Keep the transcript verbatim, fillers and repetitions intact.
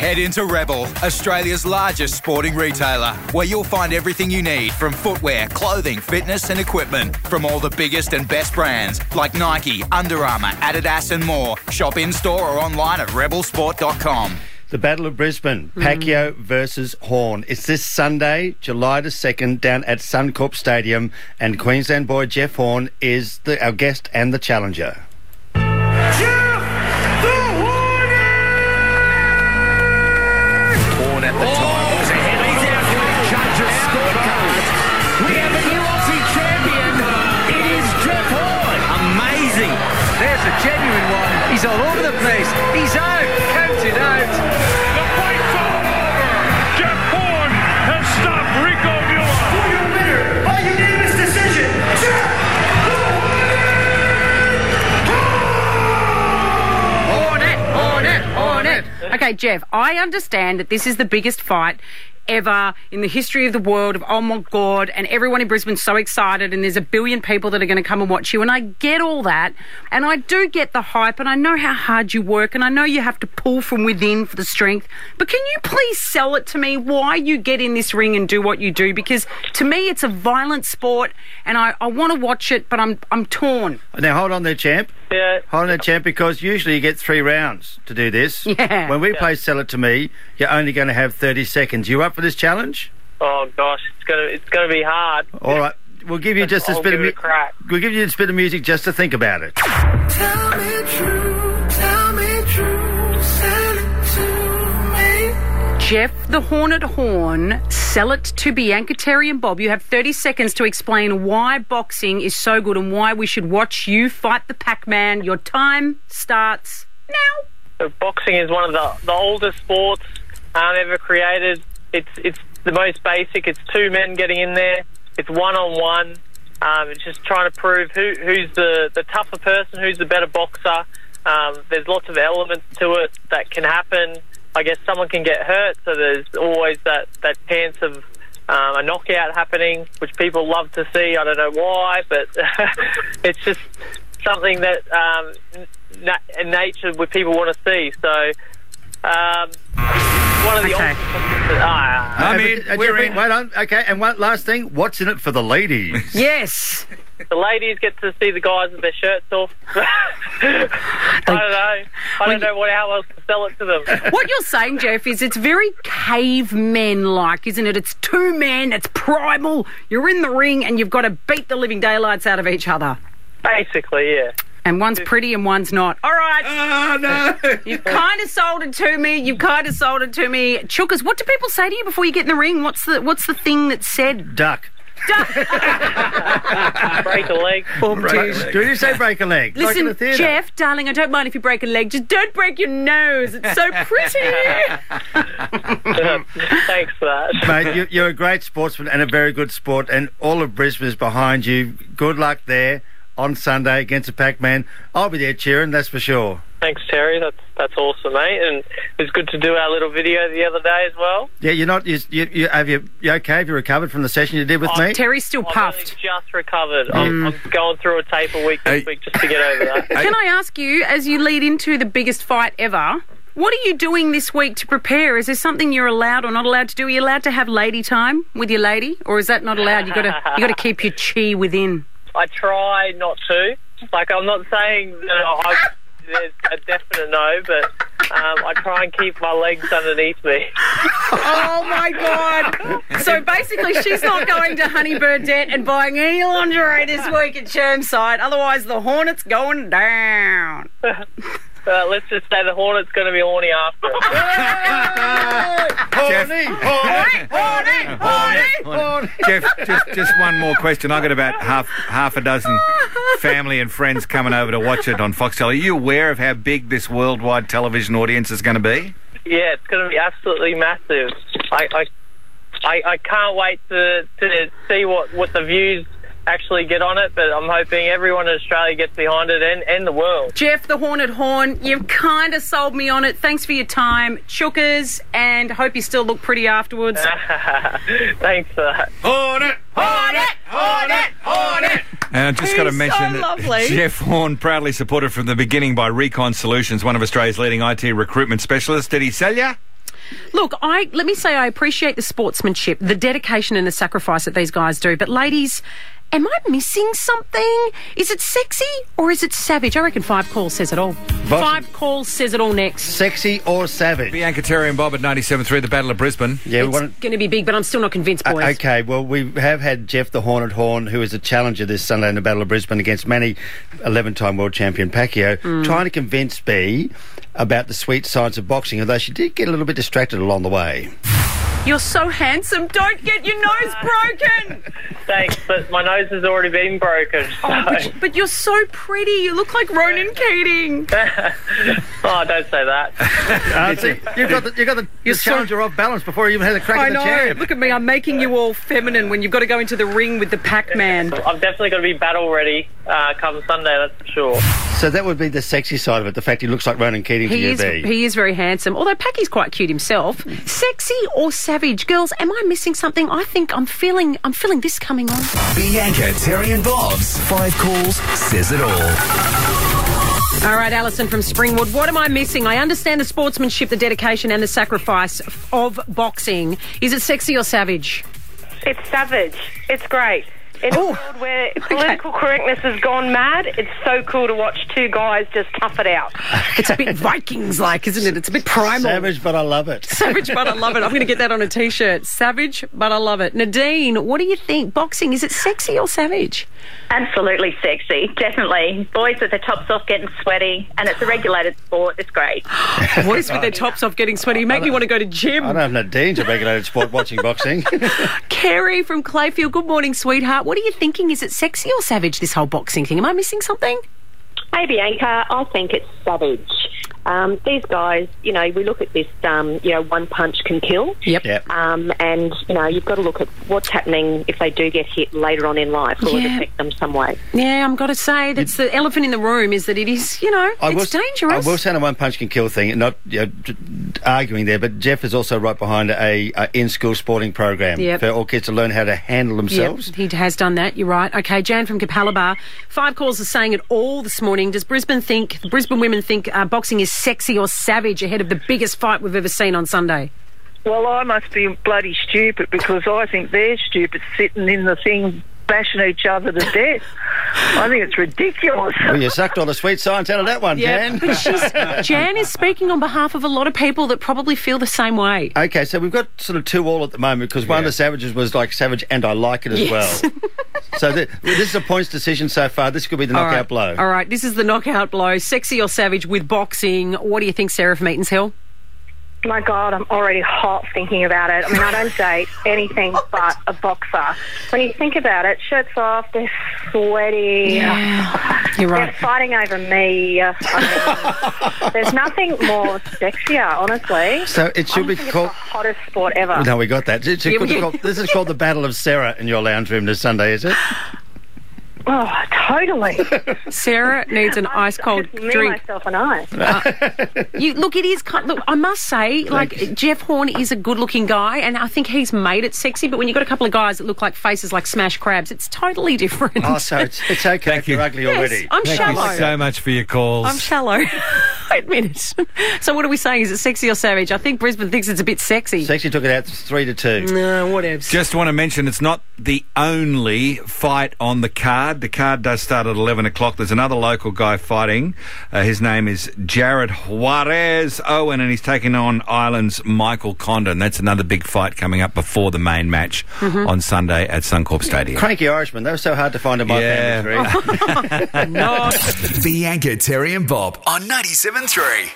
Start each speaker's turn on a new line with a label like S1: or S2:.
S1: Head into Rebel, Australia's largest sporting retailer, where you'll find everything you need from footwear, clothing, fitness and equipment from all the biggest and best brands like Nike, Under Armour, Adidas and more. Shop in-store or online at rebel sport dot com.
S2: The Battle of Brisbane, Pacquiao mm. versus Horn. It's this Sunday, July the second, down at Suncorp Stadium, and Queensland boy Jeff Horn is the, our guest and the challenger.
S3: Jeff the Hornet!
S4: Horn at the time was ahead. He's out to the judges' scorecard. We have a new Aussie champion. It is Jeff Horn. Amazing. There's a genuine one. He's all over the place. He's out. Counted out.
S3: The fight's all over. Jeff Horn has stopped Rico Mueller. For your winner by unanimous decision, Jeff
S5: Hornet, Hornet, Hornet. Okay, Jeff, I understand that this is the biggest fight ever in the history of the world, of oh my God, and everyone in Brisbane's so excited and there's a billion people that are going to come and watch you, and I get all that, and I do get the hype, and I know how hard you work, and I know you have to pull from within for the strength, but can you please sell it to me why you get in this ring and do what you do? Because to me it's a violent sport and I, I want to watch it, but I'm I'm torn.
S2: Now hold on there, champ.
S6: Yeah.
S2: Hold on there, champ, because usually you get three rounds to do this.
S5: Yeah.
S2: When we
S6: Yeah.
S2: play Sell It To Me, you're only going to have thirty seconds. You up for this challenge?
S6: Oh gosh, it's gonna it's gonna be hard.
S2: All right. We'll give you just a
S6: I'll
S2: bit of
S6: give it a
S2: mu-
S6: crack.
S2: We'll give you a bit of music just to think about it.
S3: Tell me true, tell me true, sell it to me.
S5: Jeff the Hornet Horn, sell it to Bianca, Terry and Bob. You have thirty seconds to explain why boxing is so good and why we should watch you fight the Pac-Man. Your time starts now.
S6: So boxing is one of the, the oldest sports um, ever created. It's it's the most basic. It's two men getting in there. It's one-on-one. Um, it's just trying to prove who who's the, the tougher person, who's the better boxer. Um, there's lots of elements to it that can happen. I guess someone can get hurt, so there's always that, that chance of um, a knockout happening, which people love to see. I don't know why, but it's just something that um, na- in nature where people want to see. So um, one of the
S5: Okay.
S6: old, ah,
S1: I mean,
S2: Uh,
S1: we're
S2: Jeffrey,
S1: in.
S2: wait on. Okay, and one last thing. What's in it for the ladies?
S5: Yes.
S6: the ladies get to see the guys with their shirts off. I don't know. I don't know what how else to sell it to them.
S5: What you're saying, Jeff, is it's very cavemen-like, isn't it? It's two men, it's primal. You're in the ring and you've got to beat the living daylights out of each other.
S6: Basically, yeah.
S5: And one's pretty and one's not. All right.
S1: Oh, no.
S5: You've kind of sold it to me. You've kind of sold it to me. Chookers, what do people say to you before you get in the ring? What's the What's the thing that's said?
S2: Duck.
S6: Break a leg.
S2: Break, do you say break a leg? Like in
S5: Listen,
S2: the theatre.
S5: Jeff, darling, I don't mind if you break a leg. Just don't break your nose. It's so pretty.
S6: Thanks for that.
S2: Mate, you, you're a great sportsman and a very good sport, and all of Brisbane is behind you. Good luck there on Sunday against the Pac-Man. I'll be there cheering, that's for sure.
S6: Thanks, Terry. That's that's awesome, mate. And it was good to do our little video the other day as well.
S2: Yeah, you're not. You, you, you have you, you okay? Have you recovered from the session you did with
S6: Oh,
S2: me?
S5: Terry's still
S6: I've
S5: puffed.
S6: only just recovered. I'm, I'm going through a taper week this
S1: Hey.
S6: week just to get over that.
S5: Can I ask you, as you lead into the biggest fight ever, what are you doing this week to prepare? Is there something you're allowed or not allowed to do? Are you allowed to have lady time with your lady, or is that not allowed? You got to you got to keep your chi within.
S6: I try not to. Like, I'm not saying that I, there's a definite no, but um, I try and keep my legs underneath me.
S5: Oh my God! So basically, she's not going to Honey Burdette and buying any lingerie this week at Chermside. Otherwise, the Hornet's going down.
S6: Uh, let's just say the Hornet's going to be horny after it.
S1: Jeff,
S2: Horny, horny, horny, horny.
S1: Jeff, just just one more question. I got about half half a dozen family and friends coming over to watch it on Foxtel. Are you aware of how big this worldwide television audience is going to be?
S6: Yeah, it's going to be absolutely massive. I, I, I, I can't wait to to see what, what the views actually get on it, but I'm hoping everyone in Australia gets behind it, and, and the world.
S5: Jeff the Hornet Horn, you've kind of sold me on it. Thanks for your time, Chookers, and hope you still look pretty afterwards.
S6: Thanks for that.
S1: Hornet, Hornet, Hornet, Hornet. And I've just got to
S5: He's
S1: mention
S5: so
S1: that
S5: lovely.
S1: Jeff Horn, proudly supported from the beginning by Recon Solutions, one of Australia's leading I T recruitment specialists. Did he sell ya?
S5: Look, I let me say I appreciate the sportsmanship, the dedication and the sacrifice that these guys do. But ladies, am I missing something? Is it sexy or is it savage? I reckon five calls says it all. Five calls says it all next.
S2: Sexy or savage?
S7: Bianca, Terry and Bob at ninety-seven point three, the Battle of Brisbane.
S2: Yeah, we
S5: It's
S2: want
S5: going to be big, but I'm still not convinced, boys.
S2: Uh, okay, well, we have had Jeff the Hornet Horn, who is a challenger this Sunday in the Battle of Brisbane against Manny, eleven-time world champion Pacquiao,
S5: Mm.
S2: trying to convince B about the sweet science of boxing, although she did get a little bit distracted along the way.
S5: You're so handsome. Don't get your nose broken.
S6: Thanks, but my nose has already been broken. So.
S5: Oh, but, but you're so pretty. You look like Ronan Keating.
S6: Oh, don't say that.
S2: Uh, see, you've got the, you've got the,
S5: You're
S2: the
S5: so-
S2: challenger off balance before you even had a crack
S5: I
S2: at the
S5: know.
S2: jab.
S5: Look at me. I'm making you all feminine when you've got to go into the ring with the Pac-Man.
S6: I'm definitely going to be battle ready uh, come Sunday, that's for sure.
S2: So that would be the sexy side of it, the fact he looks like Ronan Keating to
S5: He
S2: you,
S5: is,
S2: B.
S5: he is very handsome, although Packy's quite cute himself. Sexy or savage? Girls, am I missing something? I think I'm feeling I'm feeling this coming on.
S8: Bianca, Terry and Bob's Five Calls Says It All.
S5: All right, Alison from Springwood, what am I missing? I understand the sportsmanship, the dedication and the sacrifice of boxing. Is it sexy or savage?
S9: It's savage. It's great. In a world where political correctness has gone mad, it's so cool to watch two guys just tough it out.
S5: It's a bit Vikings-like, isn't it? It's a bit primal.
S2: Savage, but I love it.
S5: Savage, but I love it. I'm going to get that on a T-shirt. Savage, but I love it. Nadine, what do you think? Boxing, is it sexy or savage?
S10: Absolutely sexy, definitely. Boys with their tops off getting sweaty, and it's a regulated sport. It's great.
S5: Boys with their tops off getting sweaty. You make me want to go to gym.
S2: I don't have Nadine's a regulated sport watching boxing.
S5: Kerry from Clayfield, good morning, sweetheart. What are you thinking? Is it sexy or savage, this whole boxing thing? Am I missing something?
S11: Hey, Bianca, I think it's savage. Um, these guys, you know, we look at this, um, you know, one punch can kill.
S5: Yep.
S2: Yep.
S11: Um, and, you know, you've got to look at what's happening if they do get hit later on in life. Will it
S5: Yeah.
S11: affect them some way?
S5: Yeah, I've got to say, that's the elephant in the room is that it is, you know,
S2: I
S5: it's
S2: will,
S5: dangerous.
S2: I will say the one punch can kill thing, not you know, d- arguing there, but Jeff is also right behind a, a in-school sporting program
S5: Yep.
S2: for all kids to learn how to handle themselves.
S5: Yep, he has done that, you're right. Okay, Jan from Capalaba, five calls are saying it all this morning. Does Brisbane think, the Brisbane women think uh, boxing is sexy or savage ahead of the biggest fight we've ever seen on Sunday?
S12: Well, I must be bloody stupid because I think they're stupid sitting in the thing bashing each other to death. I think it's ridiculous.
S2: Well, you sucked all the sweet science out of that one, Jan.
S5: But she's, Jan is speaking on behalf of a lot of people that probably feel the same way.
S2: Okay, so we've got sort of two all at the moment because one of the savages was like savage and I like it as
S5: Yes.
S2: well. So th- this is a points decision so far. This could be the
S5: All
S2: knockout
S5: right.
S2: blow.
S5: All right, this is the knockout blow. Sexy or savage with boxing. What do you think, Sarah from Eatons Hill?
S9: My God, I'm already hot thinking about it. I mean, I don't date anything but a boxer. When you think about it, shirts off, they're sweaty.
S5: Yeah, you're right.
S9: They're fighting over me. I mean, there's nothing more sexier, honestly.
S2: So it should
S9: I
S2: be
S9: think
S2: called...
S9: It's the hottest sport ever.
S2: No, we got that. It's
S5: Yeah,
S2: called-
S5: we-
S2: called- this is called the Battle of Sarah in your lounge room this Sunday, is it?
S9: Oh, totally.
S5: Sarah needs an ice cold
S9: Just me,
S5: drink.
S9: myself, and I.
S5: You, look, it is. kind- Look, I must say, like Jeff Horn is a good-looking guy, and I think he's made it sexy. But when you've got a couple of guys that look like faces like smashed crabs, it's totally different.
S2: Oh, so it's, it's okay
S7: Thank
S2: if you're
S7: you.
S2: ugly
S5: Yes,
S2: already.
S5: I'm
S7: Thank
S5: shallow.
S7: you so much for your calls.
S5: I'm shallow. I admit it. So what are we saying? Is it sexy or savage? I think Brisbane thinks it's a bit sexy.
S2: Sexy took it out three to two.
S5: No, whatever.
S7: Just want to mention it's not the only fight on the card. The card does start at eleven o'clock. There's another local guy fighting. Uh, his name is Jared Juarez Owen, and he's taking on Ireland's Michael Condon. That's another big fight coming up before the main match
S5: Mm-hmm.
S7: on Sunday at Suncorp Stadium.
S2: Cranky Irishman. They were so hard to find in my
S7: Yeah.
S2: family tree.
S5: No.
S8: Bianca, Terry and Bob on ninety-seven point three.